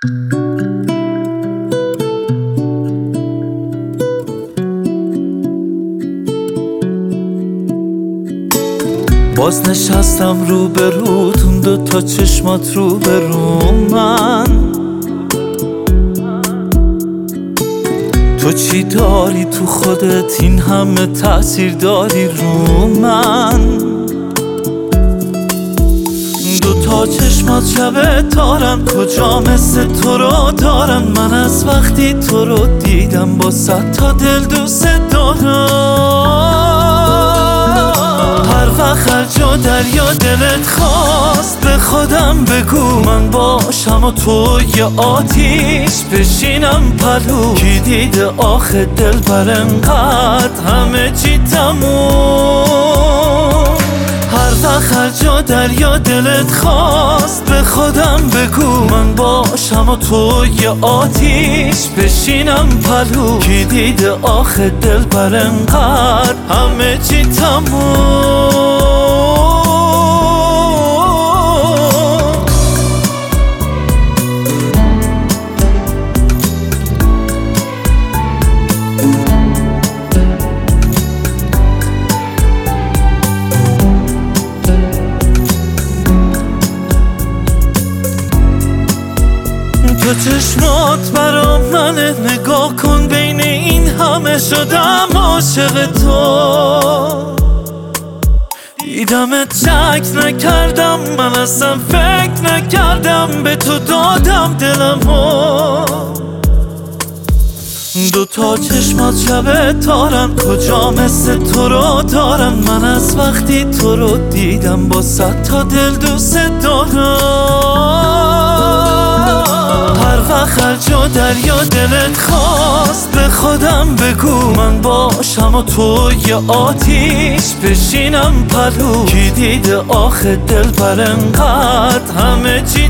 باز نشستم روبروتون، دوتا چشمات روبرو من. تو چی داری تو خودت این همه تأثیر داری رو من؟ دوتا چشمات شبه تارن، کجا مثل تو رو دارن؟ من از وقتی تو رو دیدم با 100 تا دل دوست دارم. هر وقت هر جا دریا دلت خواست به خودم بگو من باشم و تو یه آتیش بشینم پلو. کی دیده آخه دل بر انقدر همه چی تموم؟ هر وقت هر جا دریا دلت خواست به خودم بگو من باشم و تو یه آتیش بشینم پلو. کی دیده آخه دل بر انقدر همه چی تموم؟ تو چشمات برا منه، نگاه کن بین این همه شدم عاشق تو. دیدمت شک نکردم، من اصلا فکر نکردم به تو دادم دلمو. دوتا چشمات شبه تارن، کجا مثل تو رو دارن؟ من از وقتی تو رو دیدم با 100 تا دل دوست دارم. هر وقت هر جا دریا دلت خواست به خودم بگو من باشم و تو یه آتیش بشینم پلو. کی دیده آخه دل بر انقدر همه چی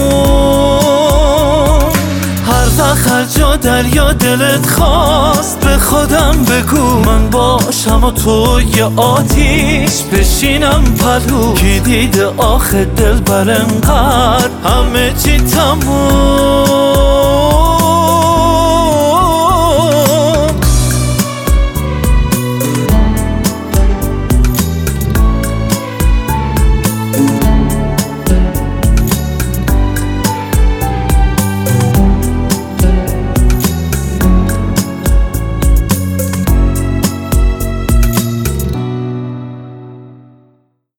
تموم؟ هر وقت هر جا دریا دلت خواست به خودم بگو من باشم و تو یه آتیش بشینم پلو. کی دیده آخه دل بر انقدر همه چی تموم؟